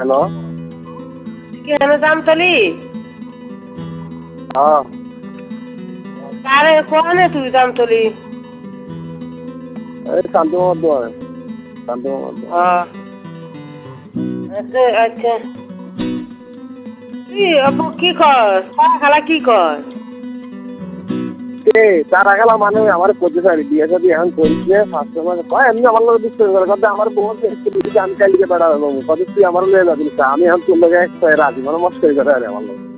Hello. কেন জামতলি? হ্যাঁ। কারে কোনে তুই জামতলি? এই শান্ত মোহাম্মদ দোয়ারে। শান্ত মোহাম্মদ দোয়ারে। আচ্ছা আচ্ছা। তুই আপু কি কর? তারা খালা কি কর? তারা গেলা মানে আমার করতে চাই বিয়ে সাথে এখন করিস ফার্স্ট মানে কয় এমনি আমার লোক দুষ্ট করে কথা আমার বউ আমি কালকে বেড়া হবো কত তুই আমার লোক যাবি আমি এখন তোর লোক রাজি মানে মস্করি করে আমার লোক